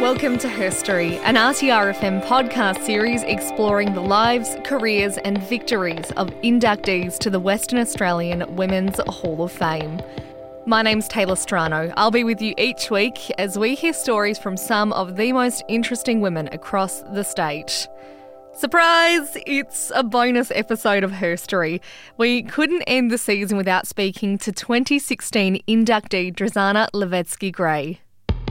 Welcome to Herstory, an RTRFM podcast series exploring the lives, careers and victories of inductees to the Western Australian Women's Hall of Fame. My name's Taylor Strano. I'll be with you each week as we hear stories from some of the most interesting women across the state. Surprise! It's a bonus episode of Herstory. We couldn't end the season without speaking to 2016 inductee Drizana Levetsky-Gray.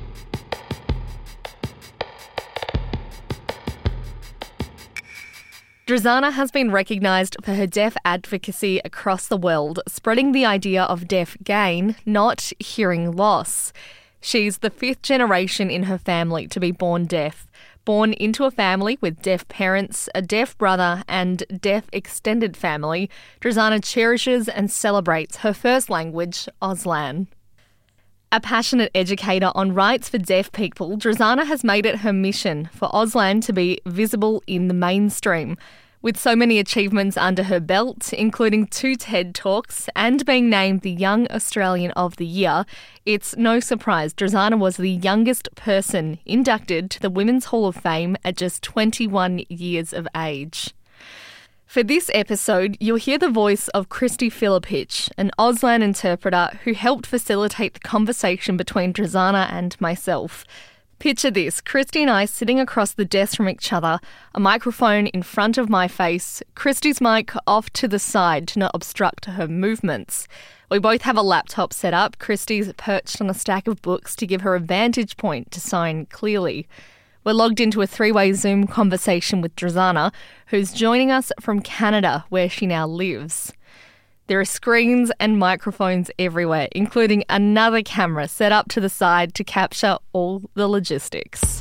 Drizana has been recognised for her deaf advocacy across the world, spreading the idea of deaf gain, not hearing loss. She's the fifth generation in her family to be born deaf. Born into a family with deaf parents, a deaf brother and deaf extended family, Drizana cherishes and celebrates her first language, Auslan. A passionate educator on rights for deaf people, Drizana has made it her mission for Auslan to be visible in the mainstream. With so many achievements under her belt, including 2 TED Talks and being named the Young Australian of the Year, it's no surprise Drizana was the youngest person inducted to the Women's Hall of Fame at just 21 years of age. For this episode, you'll hear the voice of Christy Filipich, an Auslan interpreter who helped facilitate the conversation between Drizana and myself. Picture this, Christy and I sitting across the desk from each other, a microphone in front of my face, Christy's mic off to the side to not obstruct her movements. We both have a laptop set up, Christy's perched on a stack of books to give her a vantage point to sign clearly. We're logged into a 3-way Zoom conversation with Drizana, who's joining us from Canada, where she now lives. There are screens and microphones everywhere, including another camera set up to the side to capture all the logistics.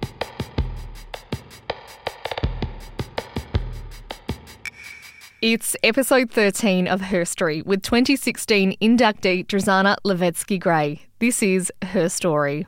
It's episode 13 of Herstory with 2016 inductee Drizana Levetsky-Gray. This is her story.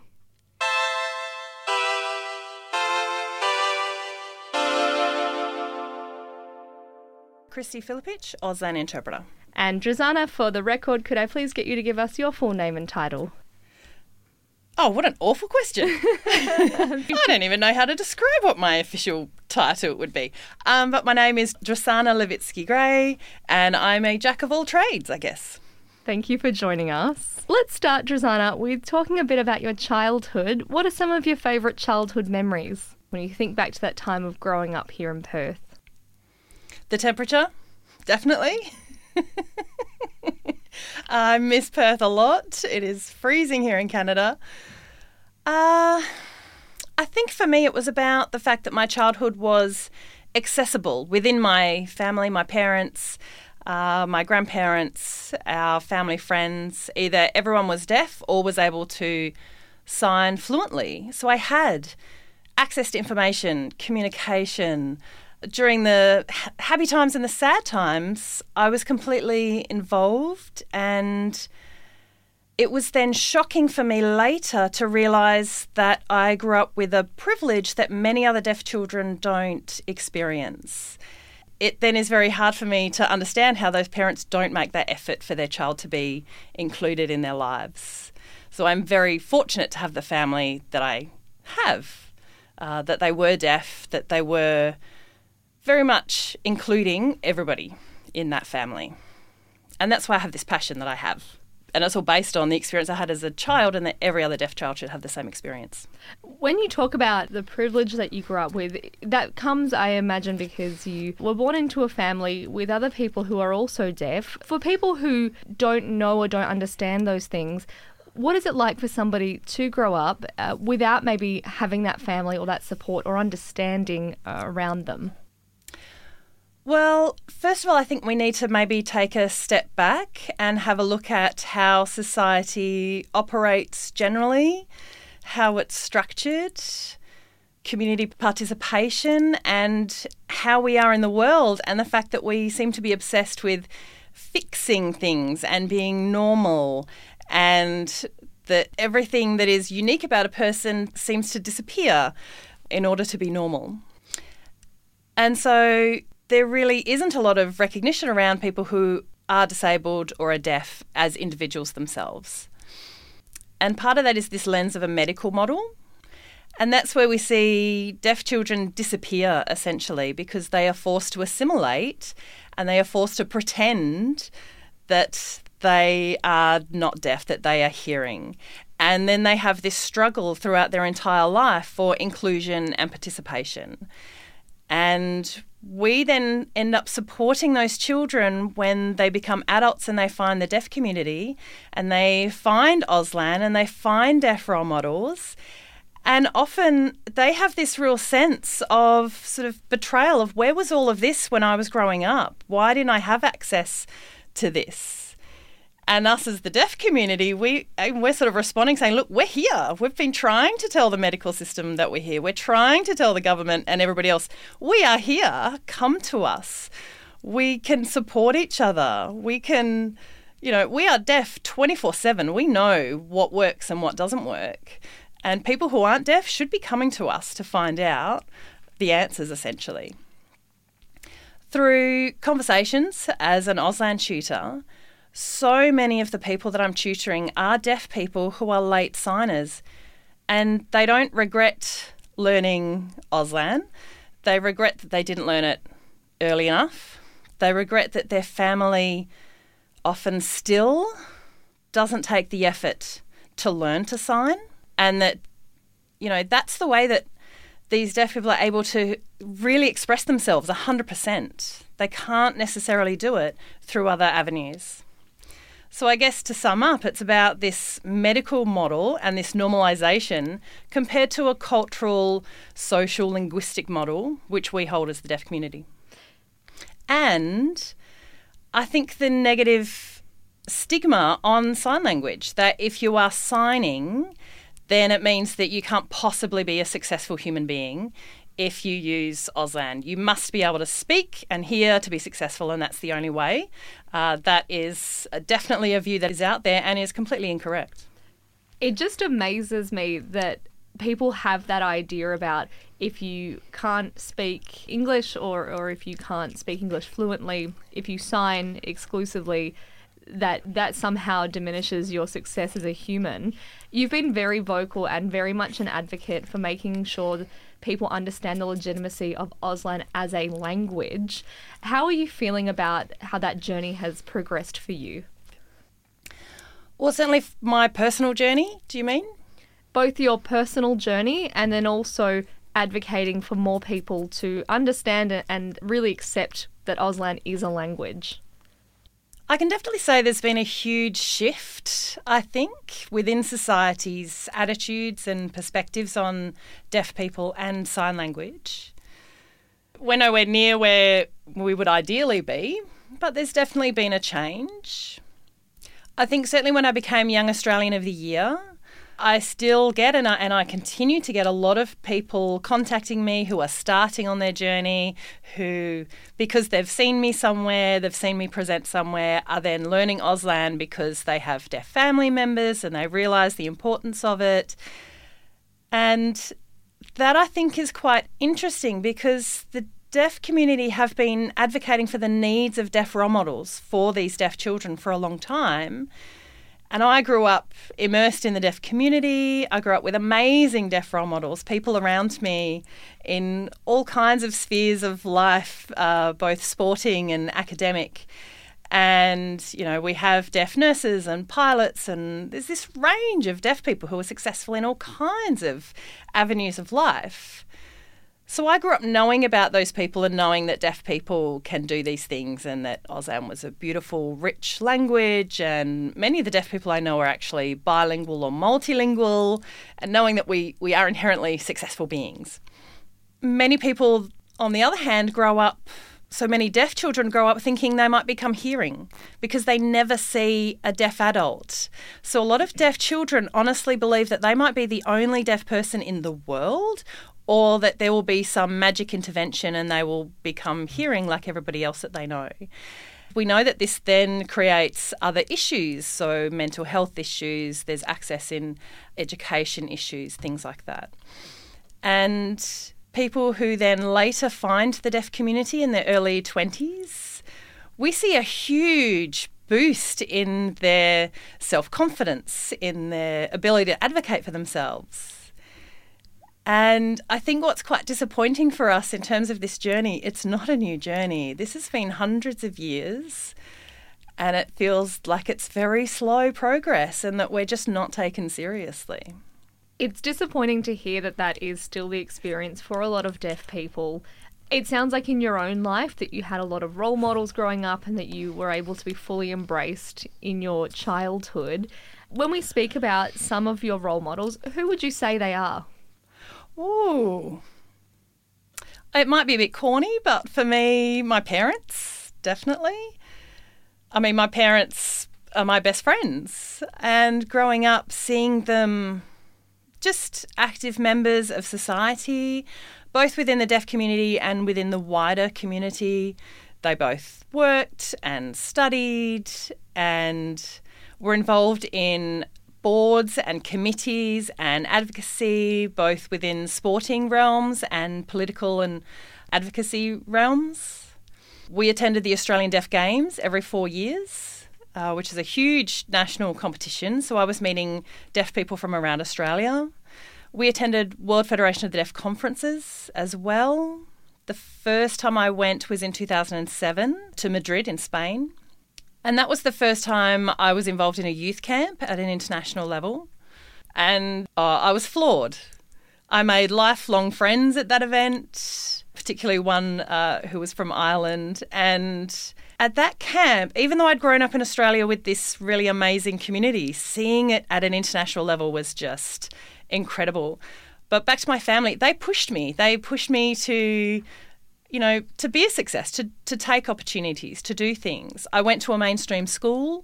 Christy Filipich, Auslan interpreter. And Drizana, for the record, could I please get you to give us your full name and title? Oh, what an awful question. I don't even know how to describe what my official title would be. But my name is Drizana Levetsky-Gray and I'm a jack of all trades, I guess. Thank you for joining us. Let's start, Drizana, with talking a bit about your childhood. What are some of your favourite childhood memories when you think back to that time of growing up here in Perth? The temperature, definitely. I miss Perth a lot. It is freezing here in Canada. I think for me it was about the fact that my childhood was accessible within my family, my parents, my grandparents, our family friends. Either everyone was deaf or was able to sign fluently. So I had access to information, communication. During the happy times and the sad times, I was completely involved, and it was then shocking for me later to realise that I grew up with a privilege that many other deaf children don't experience. It then is very hard for me to understand how those parents don't make that effort for their child to be included in their lives. So I'm very fortunate to have the family that I have, that they were deaf, that they were very much including everybody in that family. And that's why I have this passion that I have. And it's all based on the experience I had as a child, and that every other deaf child should have the same experience. When you talk about the privilege that you grew up with, that comes, I imagine, because you were born into a family with other people who are also deaf. For people who don't know or don't understand those things, what is it like for somebody to grow up without maybe having that family or that support or understanding around them? Well, first of all, I think we need to maybe take a step back and have a look at how society operates generally, how it's structured, community participation, and how we are in the world, and the fact that we seem to be obsessed with fixing things and being normal, and that everything that is unique about a person seems to disappear in order to be normal. And so there really isn't a lot of recognition around people who are disabled or are deaf as individuals themselves. And part of that is this lens of a medical model. And that's where we see deaf children disappear, essentially, because they are forced to assimilate and they are forced to pretend that they are not deaf, that they are hearing. And then they have this struggle throughout their entire life for inclusion and participation. And we then end up supporting those children when they become adults and they find the deaf community and they find Auslan and they find deaf role models. And often they have this real sense of sort of betrayal of, where was all of this when I was growing up? Why didn't I have access to this? And us as the deaf community, we're sort of responding saying, look, we're here. We've been trying to tell the medical system that we're here. We're trying to tell the government and everybody else, we are here. Come to us. We can support each other. We can, we are deaf 24/7. We know what works and what doesn't work. And people who aren't deaf should be coming to us to find out the answers, essentially. Through conversations as an Auslan tutor, so many of the people that I'm tutoring are deaf people who are late signers, and they don't regret learning Auslan. They regret that they didn't learn it early enough. They regret that their family often still doesn't take the effort to learn to sign, and that, that's the way that these deaf people are able to really express themselves 100%. They can't necessarily do it through other avenues. So I guess to sum up, it's about this medical model and this normalisation compared to a cultural, social, linguistic model, which we hold as the deaf community. And I think the negative stigma on sign language, that if you are signing, then it means that you can't possibly be a successful human being if you use Auslan. You must be able to speak and hear to be successful, and that's the only way. That is definitely a view that is out there and is completely incorrect. It just amazes me that people have that idea about, if you can't speak English or if you can't speak English fluently, if you sign exclusively, that somehow diminishes your success as a human. You've been very vocal and very much an advocate for making sure that people understand the legitimacy of Auslan as a language. How are you feeling about how that journey has progressed for you? Well, certainly my personal journey, do you mean? Both your personal journey and then also advocating for more people to understand and really accept that Auslan is a language. I can definitely say there's been a huge shift, I think, within society's attitudes and perspectives on deaf people and sign language. We're nowhere near where we would ideally be, but there's definitely been a change. I think certainly when I became Young Australian of the Year, I still get, and I continue to get, a lot of people contacting me who are starting on their journey, who, because they've seen me somewhere, they've seen me present somewhere, are then learning Auslan because they have deaf family members and they realise the importance of it. And that, I think, is quite interesting, because the deaf community have been advocating for the needs of deaf role models for these deaf children for a long time. And I grew up immersed in the deaf community. I grew up with amazing deaf role models, people around me in all kinds of spheres of life, both sporting and academic. And, we have deaf nurses and pilots, and there's this range of deaf people who are successful in all kinds of avenues of life. So I grew up knowing about those people and knowing that deaf people can do these things, and that Auslan was a beautiful, rich language, and many of the deaf people I know are actually bilingual or multilingual, and knowing that we are inherently successful beings. Many people, on the other hand, so many deaf children grow up thinking they might become hearing because they never see a deaf adult. So a lot of deaf children honestly believe that they might be the only deaf person in the world, or that there will be some magic intervention and they will become hearing like everybody else that they know. We know that this then creates other issues, so mental health issues, there's access in education issues, things like that. And people who then later find the deaf community in their early 20s, we see a huge boost in their self-confidence, in their ability to advocate for themselves. And I think what's quite disappointing for us in terms of this journey, it's not a new journey. This has been hundreds of years, and it feels like it's very slow progress and that we're just not taken seriously. It's disappointing to hear that that is still the experience for a lot of deaf people. It sounds like in your own life that you had a lot of role models growing up and that you were able to be fully embraced in your childhood. When we speak about some of your role models, who would you say they are? Ooh. It might be a bit corny, but for me, my parents, definitely. I mean, my parents are my best friends, and growing up, seeing them just active members of society, both within the deaf community and within the wider community. They both worked and studied and were involved in boards and committees and advocacy, both within sporting realms and political and advocacy realms. We attended the Australian Deaf Games every 4 years, which is a huge national competition. So I was meeting deaf people from around Australia. We attended World Federation of the Deaf conferences as well. The first time I went was in 2007 to Madrid in Spain. And that was the first time I was involved in a youth camp at an international level. And I was floored. I made lifelong friends at that event, particularly one who was from Ireland. And at that camp, even though I'd grown up in Australia with this really amazing community, seeing it at an international level was just incredible. But back to my family, they pushed me. They pushed me to be a success, to take opportunities, to do things. I went to a mainstream school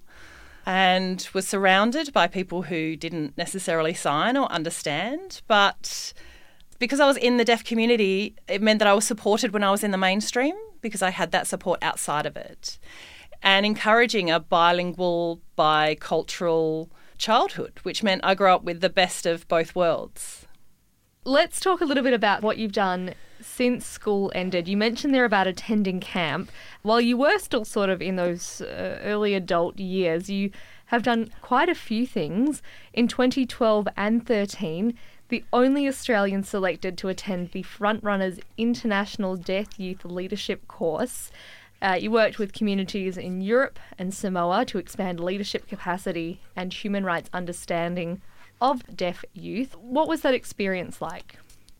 and was surrounded by people who didn't necessarily sign or understand. But because I was in the deaf community, it meant that I was supported when I was in the mainstream because I had that support outside of it. And encouraging a bilingual, bicultural childhood, which meant I grew up with the best of both worlds. Let's talk a little bit about what you've done since school ended. You mentioned there about attending camp. While you were still sort of in those early adult years, you have done quite a few things. In 2012 and 13, the only Australian selected to attend the Frontrunners International Deaf Youth Leadership course. You worked with communities in Europe and Samoa to expand leadership capacity and human rights understanding of deaf youth. What was that experience like?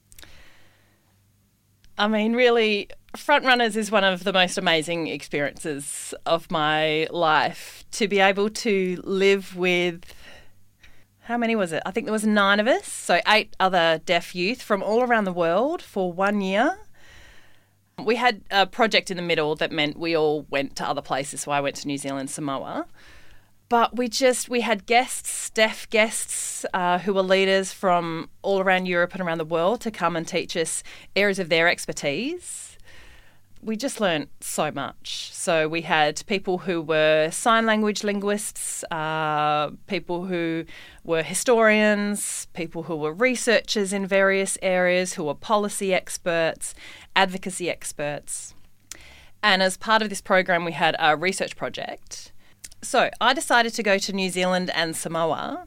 I mean, really, Frontrunners is one of the most amazing experiences of my life. To be able to live with, how many was it? I think there was 9 of us, so 8 other deaf youth from all around the world for 1 year. We had a project in the middle that meant we all went to other places, so I went to New Zealand, Samoa. But we had guests, deaf guests, who were leaders from all around Europe and around the world to come and teach us areas of their expertise. We just learnt so much. So we had people who were sign language linguists, people who were historians, people who were researchers in various areas, who were policy experts, advocacy experts. And as part of this program, we had a research project. So I decided to go to New Zealand and Samoa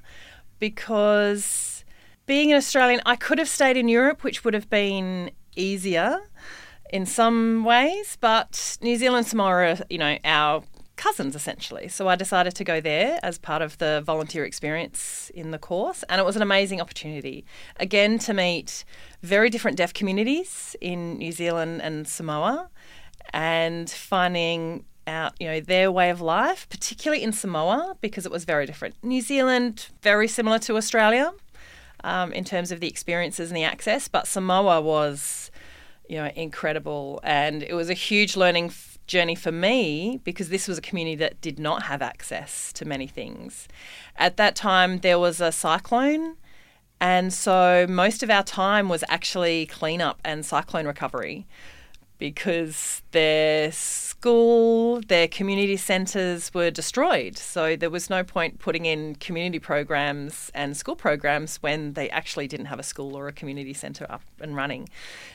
because being an Australian, I could have stayed in Europe, which would have been easier in some ways, but New Zealand and Samoa are, our cousins essentially. So I decided to go there as part of the volunteer experience in the course, and it was an amazing opportunity, again, to meet very different deaf communities in New Zealand and Samoa and finding out, their way of life, particularly in Samoa, because it was very different. New Zealand, very similar to Australia in terms of the experiences and the access, but Samoa was, incredible. And it was a huge learning journey for me because this was a community that did not have access to many things. At that time, there was a cyclone, and so most of our time was actually cleanup and cyclone recovery, because their school, their community centres were destroyed. So there was no point putting in community programs and school programs when they actually didn't have a school or a community centre up and running.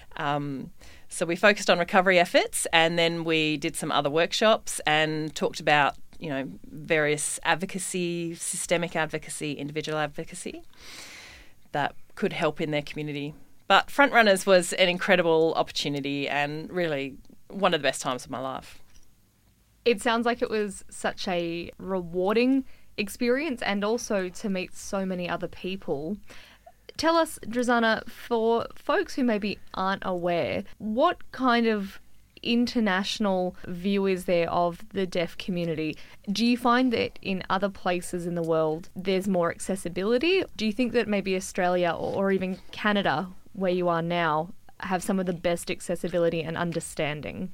So we focused on recovery efforts, and then we did some other workshops and talked about, various advocacy, systemic advocacy, individual advocacy that could help in their community. But Frontrunners was an incredible opportunity and really one of the best times of my life. It sounds like it was such a rewarding experience and also to meet so many other people. Tell us, Drizana, for folks who maybe aren't aware, what kind of international view is there of the deaf community? Do you find that in other places in the world there's more accessibility? Do you think that maybe Australia or even Canada, where you are now, have some of the best accessibility and understanding?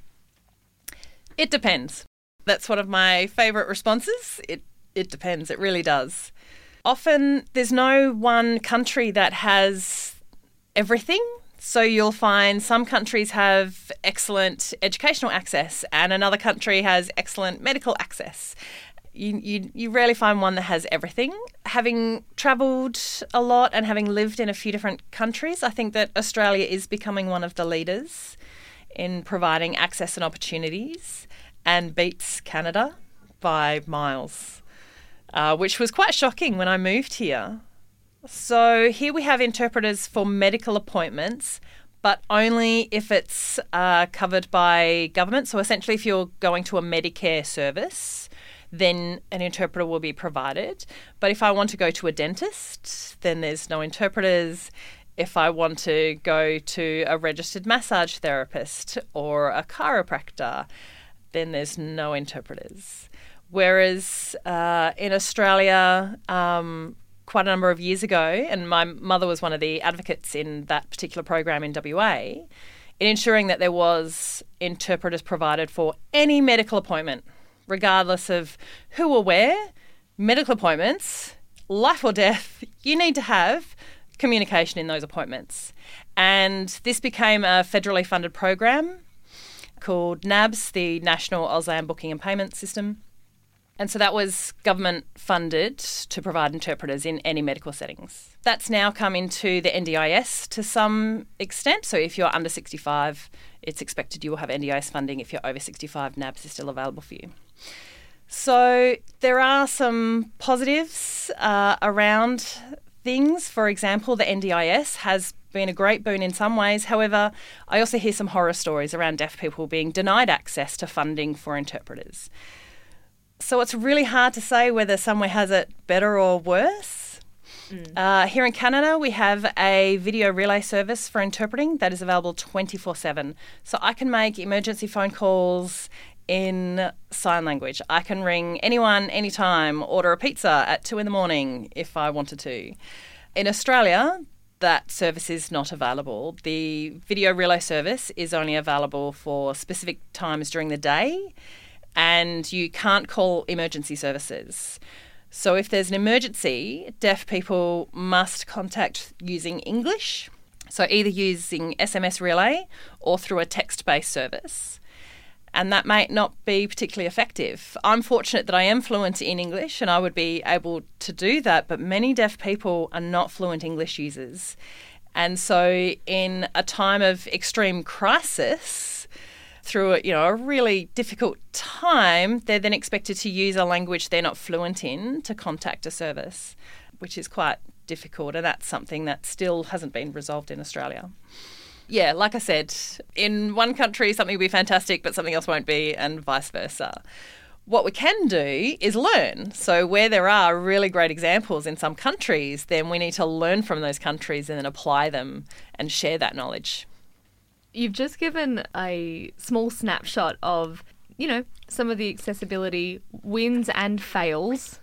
It depends. That's one of my favourite responses. It depends. It really does. Often there's no one country that has everything. So you'll find some countries have excellent educational access and another country has excellent medical access. You rarely find one that has everything. Having travelled a lot and having lived in a few different countries, I think that Australia is becoming one of the leaders in providing access and opportunities and beats Canada by miles, which was quite shocking when I moved here. So here we have interpreters for medical appointments, but only if it's covered by government. So essentially if you're going to a Medicare service, then an interpreter will be provided. But if I want to go to a dentist, then there's no interpreters. If I want to go to a registered massage therapist or a chiropractor, then there's no interpreters. Whereas in Australia, quite a number of years ago, and my mother was one of the advocates in that particular program in WA, in ensuring that there was interpreters provided for any medical appointment, regardless of who or where, medical appointments, life or death, you need to have communication in those appointments. And this became a federally funded program called NABS, the National Auslan Booking and Payment System. And so that was government funded to provide interpreters in any medical settings. That's now come into the NDIS to some extent. So if you're under 65, it's expected you will have NDIS funding. If you're over 65, NABS is still available for you. So there are some positives around things. For example, the NDIS has been a great boon in some ways. However, I also hear some horror stories around deaf people being denied access to funding for interpreters. So it's really hard to say whether somewhere has it better or worse. Here in Canada, we have a video relay service for interpreting that is available 24/7. So I can make emergency phone calls in sign language. I can ring anyone, anytime, order a pizza at 2 a.m. if I wanted to. In Australia, that service is not available. The video relay service is only available for specific times during the day, and you can't call emergency services. So if there's an emergency, deaf people must contact using English, so either using SMS relay or through a text-based service. And that might not be particularly effective. I'm fortunate that I am fluent in English and I would be able to do that, but many deaf people are not fluent English users. And so in a time of extreme crisis, through a really difficult time, they're then expected to use a language they're not fluent in to contact a service, which is quite difficult, and that's something that still hasn't been resolved in Australia. Yeah, like I said, in one country something will be fantastic but something else won't be, and vice versa. What we can do is learn. So where there are really great examples in some countries, then we need to learn from those countries and then apply them and share that knowledge. You've just given a small snapshot of, some of the accessibility wins and fails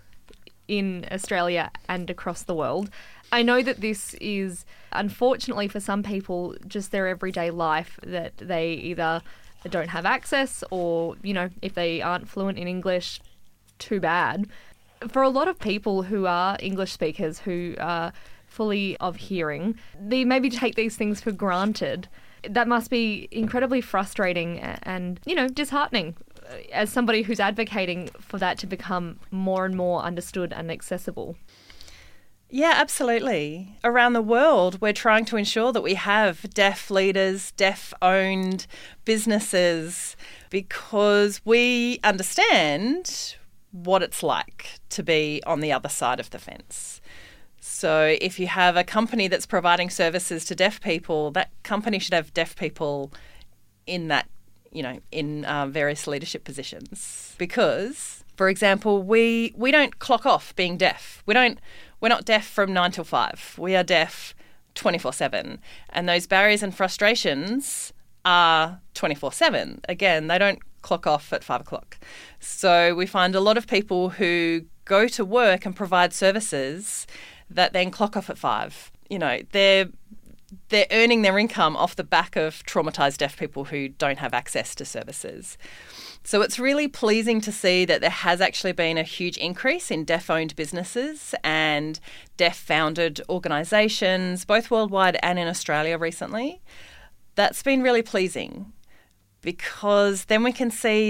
in Australia and across the world. I know that this is, unfortunately for some people, just their everyday life, that they either don't have access or, if they aren't fluent in English, too bad. For a lot of people who are English speakers, who are fully of hearing, they maybe take these things for granted. That must be incredibly frustrating and, disheartening as somebody who's advocating for that to become more and more understood and accessible. Yeah, absolutely. Around the world, we're trying to ensure that we have deaf leaders, deaf-owned businesses, because we understand what it's like to be on the other side of the fence. So if you have a company that's providing services to deaf people, that company should have deaf people in that, in various leadership positions. Because, for example, we don't clock off being deaf. We're not deaf from 9 till 5. We are deaf 24/7. And those barriers and frustrations are 24/7. Again, they don't clock off at 5 o'clock. So we find a lot of people who go to work and provide services that then clock off at 5. They're earning their income off the back of traumatised deaf people who don't have access to services. So it's really pleasing to see that there has actually been a huge increase in deaf-owned businesses and deaf-founded organisations, both worldwide and in Australia recently. That's been really pleasing because then we can see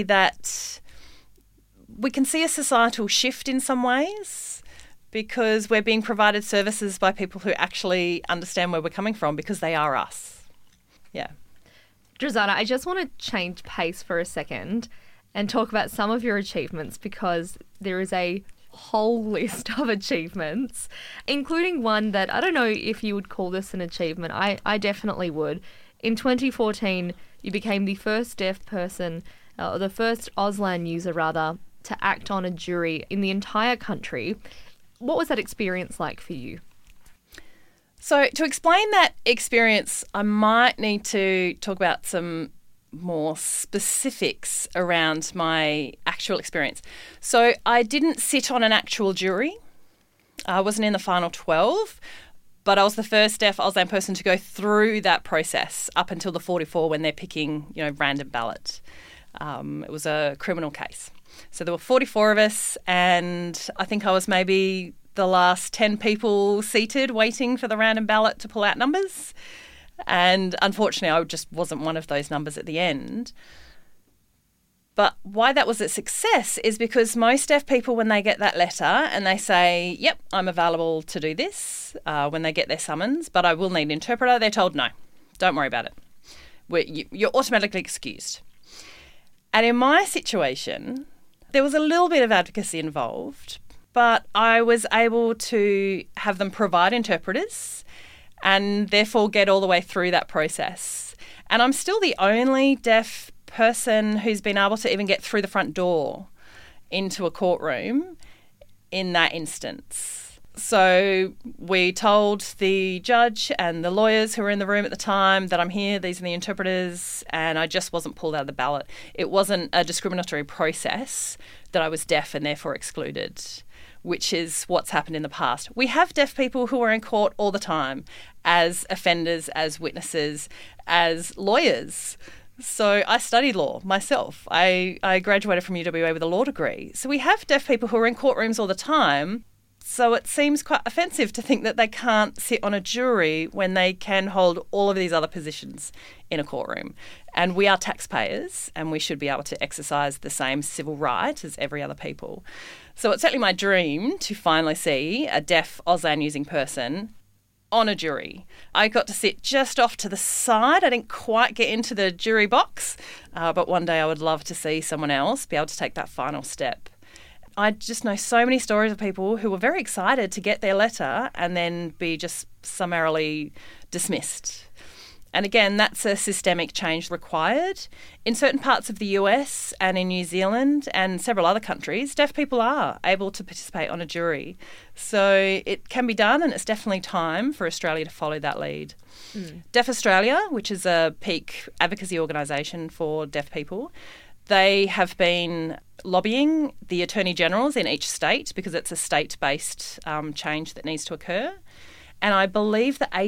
a societal shift in some ways because we're being provided services by people who actually understand where we're coming from because they are us. Yeah. Drazana, I just want to change pace for a second and talk about some of your achievements because there is a whole list of achievements, including one that I don't know if you would call this an achievement. I definitely would. In 2014, you became the first deaf person, or the first Auslan user rather, to act on a jury in the entire country. What was that experience like for you? So to explain that experience, I might need to talk about some more specifics around my actual experience. So I didn't sit on an actual jury. I wasn't in the final 12, but I was the first deaf Auslan person to go through that process up until the 44 when they're picking, random ballot. It was a criminal case. So there were 44 of us, and I think I was maybe the last 10 people seated waiting for the random ballot to pull out numbers. And unfortunately, I just wasn't one of those numbers at the end. But why that was a success is because most deaf people, when they get that letter and they say, yep, I'm available to do this, when they get their summons, but I will need an interpreter, they're told, no, don't worry about it. You're automatically excused. And in my situation, there was a little bit of advocacy involved, but I was able to have them provide interpreters and therefore get all the way through that process. And I'm still the only deaf person who's been able to even get through the front door into a courtroom in that instance. So we told the judge and the lawyers who were in the room at the time that I'm here, these are the interpreters, and I just wasn't pulled out of the ballot. It wasn't a discriminatory process that I was deaf and therefore excluded, which is what's happened in the past. We have deaf people who are in court all the time as offenders, as witnesses, as lawyers. So I studied law myself. I graduated from UWA with a law degree. So we have deaf people who are in courtrooms all the time. So it seems quite offensive to think that they can't sit on a jury when they can hold all of these other positions in a courtroom. And we are taxpayers and we should be able to exercise the same civil right as every other people. So it's certainly my dream to finally see a deaf Auslan using person on a jury. I got to sit just off to the side. I didn't quite get into the jury box, but one day I would love to see someone else be able to take that final step. I just know so many stories of people who were very excited to get their letter and then be just summarily dismissed. And again, that's a systemic change required. In certain parts of the US and in New Zealand and several other countries, deaf people are able to participate on a jury. So it can be done, and it's definitely time for Australia to follow that lead. Deaf Australia, which is a peak advocacy organisation for deaf people, they have been lobbying the Attorney Generals in each state because it's a state-based change that needs to occur. And I believe the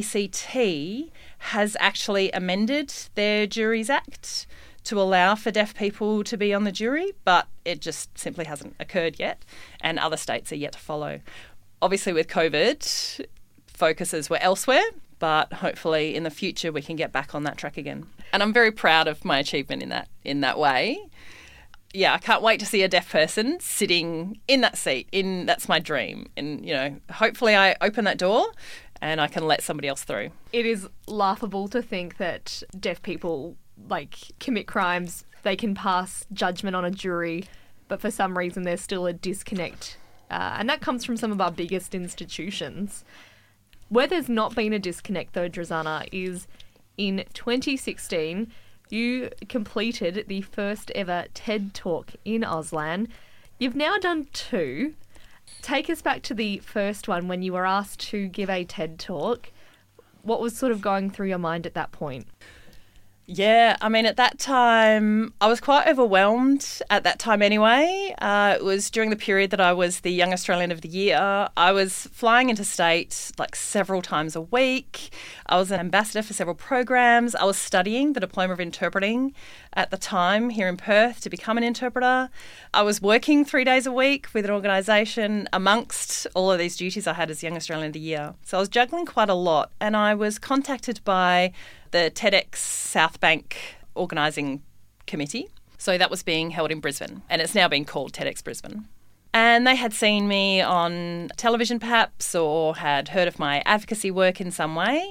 ACT has actually amended their Juries Act to allow for deaf people to be on the jury, but it just simply hasn't occurred yet, and other states are yet to follow. Obviously with COVID, focuses were elsewhere, but hopefully in the future we can get back on that track again. And I'm very proud of my achievement in that way. Yeah, I can't wait to see a deaf person sitting in that seat. That's my dream. And, hopefully I open that door and I can let somebody else through. It is laughable to think that deaf people, commit crimes, they can pass judgment on a jury, but for some reason there's still a disconnect and that comes from some of our biggest institutions. Where there's not been a disconnect, though, Drazana, is in 2016, you completed the first ever TED Talk in Auslan. You've now done 2. Take us back to the first one when you were asked to give a TED Talk. What was sort of going through your mind at that point? Yeah, I mean, at that time, I was quite overwhelmed at that time anyway. It was during the period that I was the Young Australian of the Year. I was flying interstate like several times a week. I was an ambassador for several programs. I was studying the Diploma of Interpreting at the time here in Perth to become an interpreter. I was working 3 days a week with an organisation amongst all of these duties I had as Young Australian of the Year. So I was juggling quite a lot, and I was contacted by the TEDx South Bank organising committee. So that was being held in Brisbane, and it's now been called TEDx Brisbane. And they had seen me on television perhaps, or had heard of my advocacy work in some way,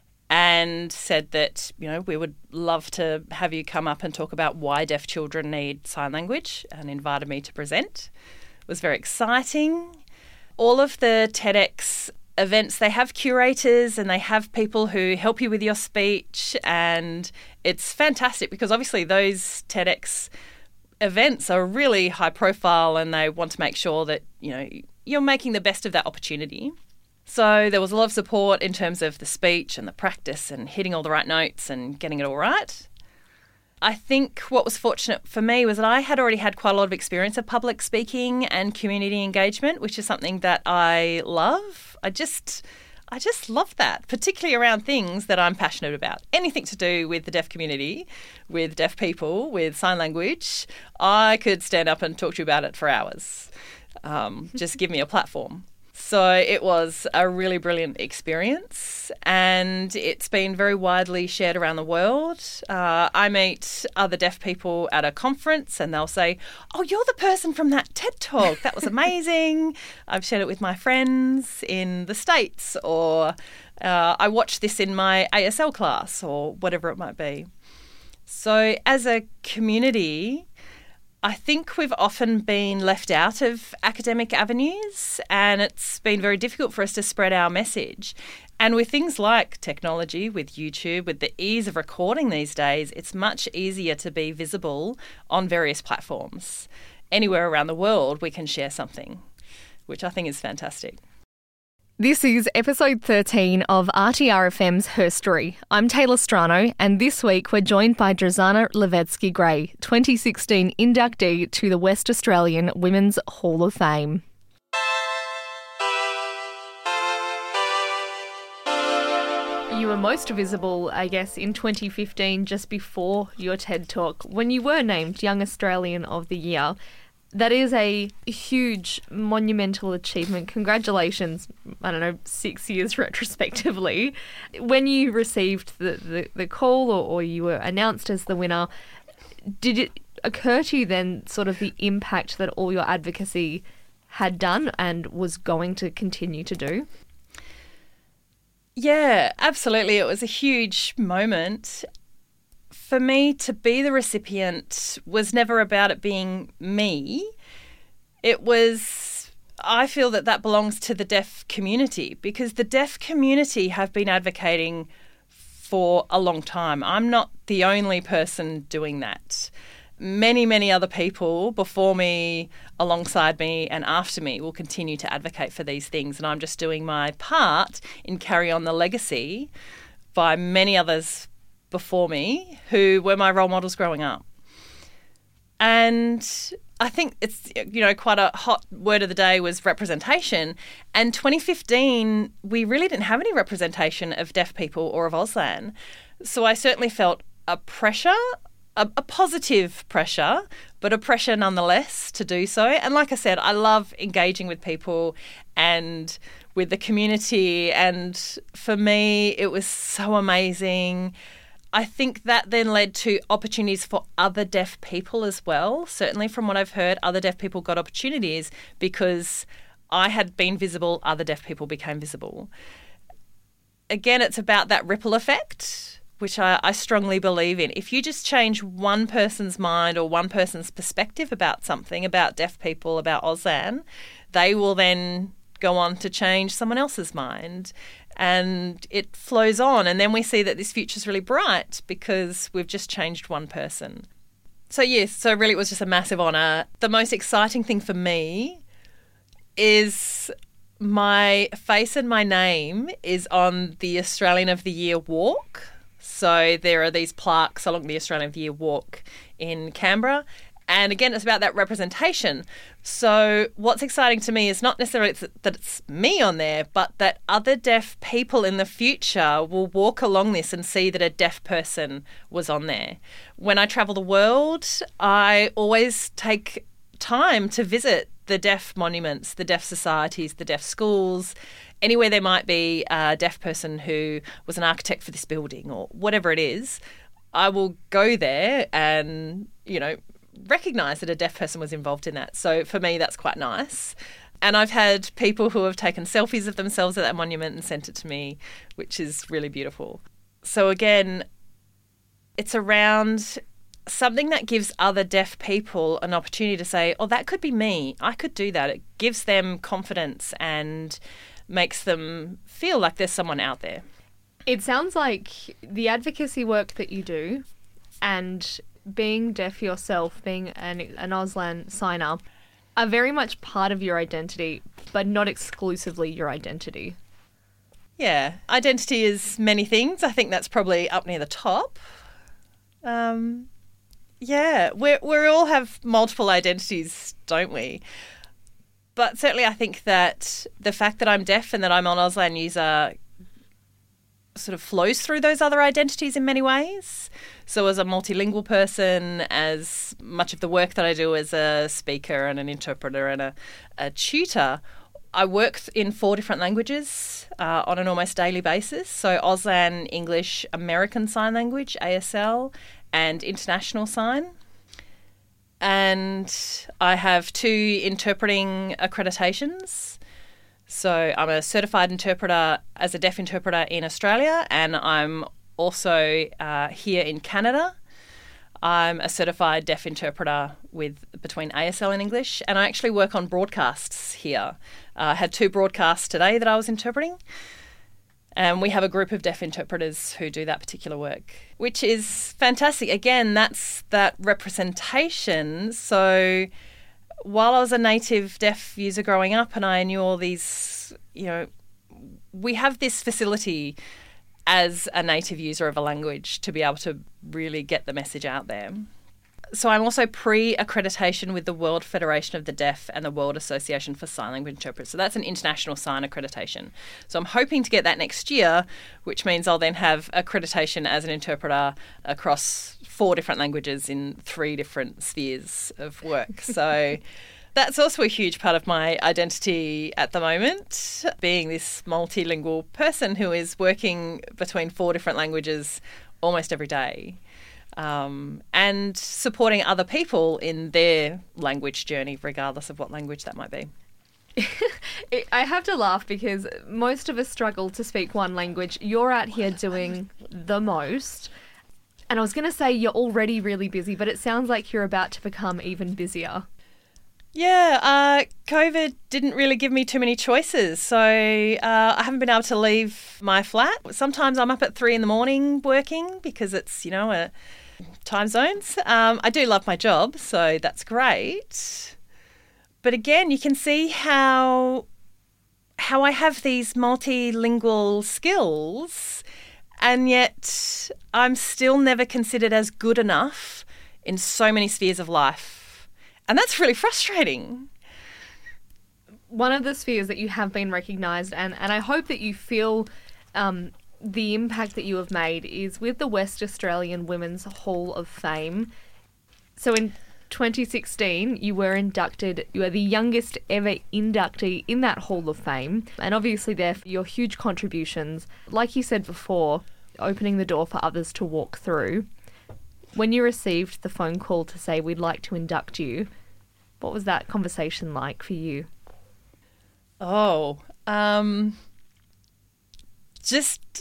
and said that, you know, we would love to have you come up and talk about why deaf children need sign language, and invited me to present. It was very exciting. All of the TEDx events, they have curators and they have people who help you with your speech, and it's fantastic because obviously those TEDx events are really high profile and they want to make sure that, you know, you're making the best of that opportunity. So there was a lot of support in terms of the speech and the practice and hitting all the right notes and getting it all right. I think what was fortunate for me was that I had already had quite a lot of experience of public speaking and community engagement, which is something that I love. I just love that, particularly around things that I'm passionate about. Anything to do with the deaf community, with deaf people, with sign language, I could stand up and talk to you about it for hours. Just give me a platform. So it was a really brilliant experience, and it's been very widely shared around the world. I meet other deaf people at a conference and they'll say, "Oh, you're the person from that TED Talk. That was amazing." I've shared it with my friends in the States, or I watched this in my ASL class, or whatever it might be. So as a community, I think we've often been left out of academic avenues, and it's been very difficult for us to spread our message. And with things like technology, with YouTube, with the ease of recording these days, it's much easier to be visible on various platforms. Anywhere around the world, we can share something, which I think is fantastic. This is episode 13 of RTRFM's Herstory. I'm Taylor Strano, and this week we're joined by Drazana Levetsky-Gray, 2016 inductee to the West Australian Women's Hall of Fame. You were most visible, I guess, in 2015, just before your TED Talk, when you were named Young Australian of the Year. That is a huge, monumental achievement. Congratulations, 6 years retrospectively. When you received the call or you were announced as the winner, did it occur to you then sort of the impact that all your advocacy had done and was going to continue to do? Yeah, absolutely. It was a huge moment. For me, to be the recipient was never about it being me. It was, I feel that belongs to the deaf community, because the deaf community have been advocating for a long time. I'm not the only person doing that. Many, many other people before me, alongside me and after me will continue to advocate for these things, and I'm just doing my part in carry on the legacy by many others before me who were my role models growing up. And I think it's, quite a hot word of the day was representation. And 2015, we really didn't have any representation of deaf people or of Auslan. So I certainly felt a pressure, a positive pressure, but a pressure nonetheless to do so. And like I said, I love engaging with people and with the community. And for me, it was so amazing. I think that then led to opportunities for other deaf people as well. Certainly from what I've heard, other deaf people got opportunities because I had been visible, other deaf people became visible. Again, it's about that ripple effect. which I strongly believe in. If you just change one person's mind or one person's perspective about something, about deaf people, about Auslan, they will then go on to change someone else's mind. And it flows on. And then we see that this future's really bright because we've just changed one person. So, yes, so really it was just a massive honour. The most exciting thing for me is my face and my name is on the Australian of the Year walk. So there are these plaques along the Australian of the Year walk in Canberra. And again, it's about that representation. So what's exciting to me is not necessarily that it's me on there, but that other deaf people in the future will walk along this and see that a deaf person was on there. When I travel the world, I always take time to visit the deaf monuments, the deaf societies, the deaf schools, anywhere there might be a deaf person who was an architect for this building or whatever it is. I will go there and, recognise that a deaf person was involved in that. So for me, that's quite nice. And I've had people who have taken selfies of themselves at that monument and sent it to me, which is really beautiful. So again, it's around something that gives other deaf people an opportunity to say, oh, that could be me. I could do that. It gives them confidence and makes them feel like there's someone out there. It sounds like the advocacy work that you do and being deaf yourself, being an Auslan signer, are very much part of your identity, but not exclusively your identity. Yeah, identity is many things. I think that's probably up near the top. Yeah, we all have multiple identities, don't we? But certainly I think that the fact that I'm deaf and that I'm an Auslan user sort of flows through those other identities in many ways. So as a multilingual person, as much of the work that I do as a speaker and an interpreter and a tutor, I work in 4 different languages on an almost daily basis. So Auslan, English, American Sign Language, ASL, and International Sign. And I have 2 interpreting accreditations. So I'm a certified interpreter as a deaf interpreter in Australia, and I'm also here in Canada. I'm a certified deaf interpreter between ASL and English, and I actually work on broadcasts here. I had 2 broadcasts today that I was interpreting, and we have a group of deaf interpreters who do that particular work, which is fantastic. Again, that's that representation. So while I was a native deaf user growing up and I knew all these, we have this facility as a native user of a language to be able to really get the message out there. So I'm also pre-accreditation with the World Federation of the Deaf and the World Association for Sign Language Interpreters. So that's an international sign accreditation. So I'm hoping to get that next year, which means I'll then have accreditation as an interpreter across 4 different languages in 3 different spheres of work. So that's also a huge part of my identity at the moment, being this multilingual person who is working between 4 different languages almost every day. And supporting other people in their language journey, regardless of what language that might be. I have to laugh because most of us struggle to speak one language. You're out here doing the most. And I was going to say you're already really busy, but it sounds like you're about to become even busier. Yeah, COVID didn't really give me too many choices. So I haven't been able to leave my flat. Sometimes I'm up at 3 a.m. working because it's, a time zones. I do love my job, so that's great. But again, you can see how I have these multilingual skills and yet I'm still never considered as good enough in so many spheres of life. And that's really frustrating. One of the spheres that you have been recognised, and I hope that you feel the impact that you have made, is with the West Australian Women's Hall of Fame. So in 2016, you were inducted. You are the youngest ever inductee in that Hall of Fame. And obviously there for your huge contributions, like you said before, opening the door for others to walk through. When you received the phone call to say we'd like to induct you, what was that conversation like for you? Just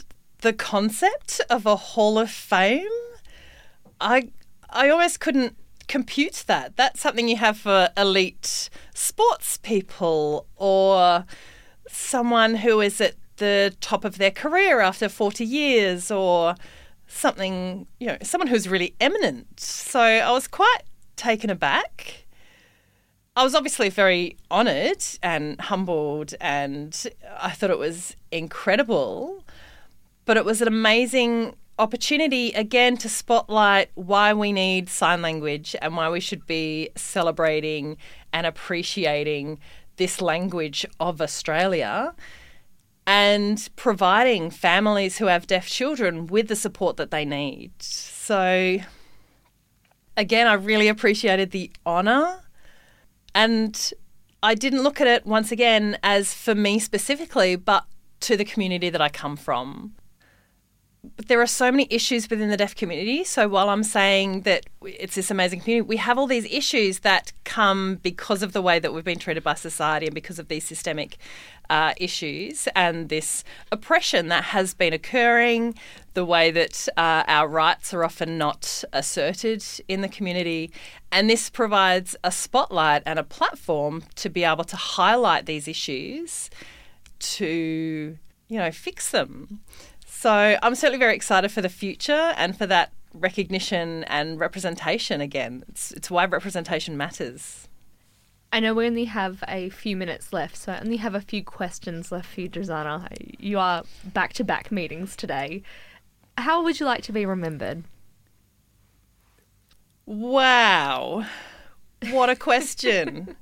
the concept of a Hall of Fame, I almost couldn't compute that. That's something you have for elite sports people or someone who is at the top of their career after 40 years or something, someone who's really eminent. So I was quite taken aback. I was obviously very honoured and humbled, and I thought it was incredible. But it was an amazing opportunity, again, to spotlight why we need sign language and why we should be celebrating and appreciating this language of Australia and providing families who have deaf children with the support that they need. So, again, I really appreciated the honour, and I didn't look at it, once again, as for me specifically, but to the community that I come from. But there are so many issues within the deaf community. So while I'm saying that it's this amazing community, we have all these issues that come because of the way that we've been treated by society and because of these systemic issues and this oppression that has been occurring, the way that our rights are often not asserted in the community. And this provides a spotlight and a platform to be able to highlight these issues to, fix them. So I'm certainly very excited for the future and for that recognition and representation again. It's why representation matters. I know we only have a few minutes left, so I only have a few questions left for you, Druzana. You are back-to-back meetings today. How would you like to be remembered? Wow. What a question.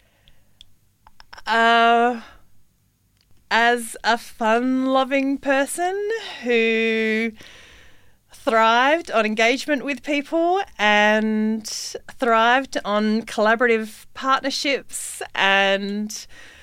As a fun-loving person who thrived on engagement with people and thrived on collaborative partnerships and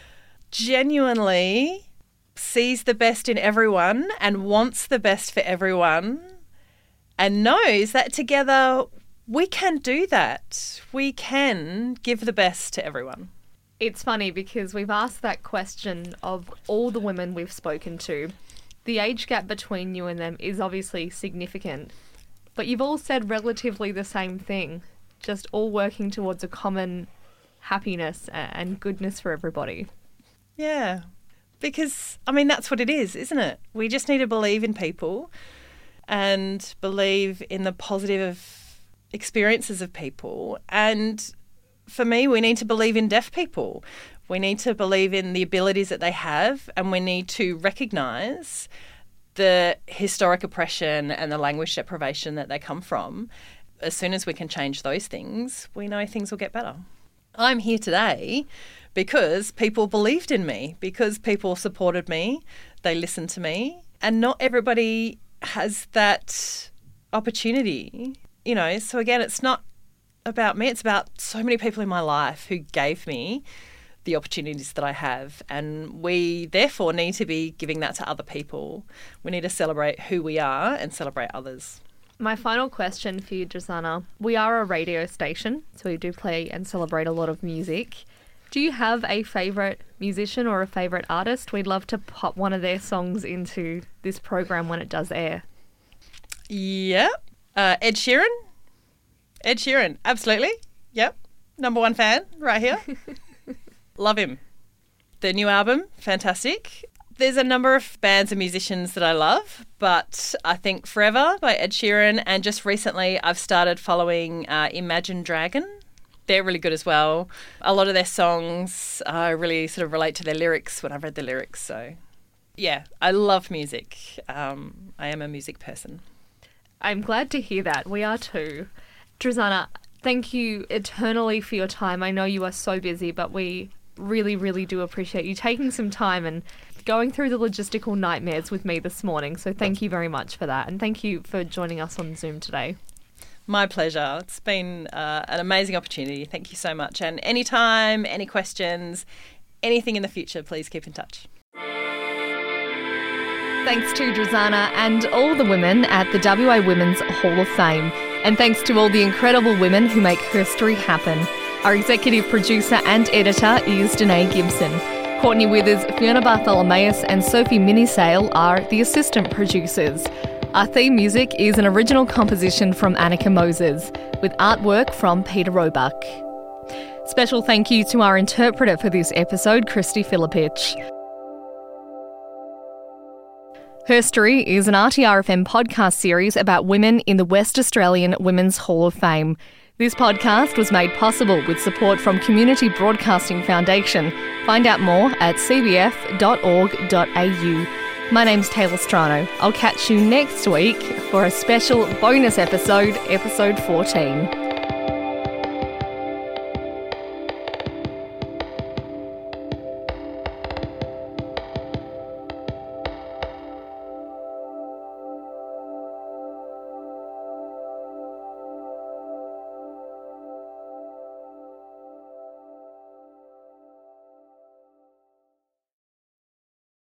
genuinely sees the best in everyone and wants the best for everyone and knows that together we can do that. We can give the best to everyone. It's funny because we've asked that question of all the women we've spoken to. The age gap between you and them is obviously significant, but you've all said relatively the same thing, just all working towards a common happiness and goodness for everybody. Yeah, because, that's what it is, isn't it? We just need to believe in people and believe in the positive experiences of people. And for me, we need to believe in deaf people. We need to believe in the abilities that they have, and we need to recognise the historic oppression and the language deprivation that they come from. As soon as we can change those things, we know things will get better. I'm here today because people believed in me, because people supported me, they listened to me, and not everybody has that opportunity. So again, it's not about me, it's about so many people in my life who gave me the opportunities that I have, and we therefore need to be giving that to other people. We need to celebrate who we are and celebrate others. My final question for you, Druzana. We are a radio station, so we do play and celebrate a lot of music. Do you have a favourite musician or a favourite artist? We'd love to pop one of their songs into this program when it does air. Yep. Ed Sheeran. Ed Sheeran, absolutely. Yep. Number one fan right here. Love him. The new album, fantastic. There's a number of bands and musicians that I love, but I think Forever by Ed Sheeran, and just recently I've started following Imagine Dragon. They're really good as well. A lot of their songs, I really sort of relate to their lyrics when I've read the lyrics. So, yeah, I love music. I am a music person. I'm glad to hear that. We are too. Druzana, thank you eternally for your time. I know you are so busy, but we really, really do appreciate you taking some time and going through the logistical nightmares with me this morning. So thank you very much for that. And thank you for joining us on Zoom today. My pleasure. It's been an amazing opportunity. Thank you so much. And anytime, any questions, anything in the future, please keep in touch. Thanks to Druzana and all the women at the WA Women's Hall of Fame. And thanks to all the incredible women who make history happen. Our executive producer and editor is Danae Gibson. Courtney Withers, Fiona Bartholomaeus and Sophie Minisale are the assistant producers. Our theme music is an original composition from Annika Moses, with artwork from Peter Roebuck. Special thank you to our interpreter for this episode, Christy Filipich. Herstory is an RTRFM podcast series about women in the West Australian Women's Hall of Fame. This podcast was made possible with support from Community Broadcasting Foundation. Find out more at cbf.org.au. My name's Taylor Strano. I'll catch you next week for a special bonus episode, episode 14.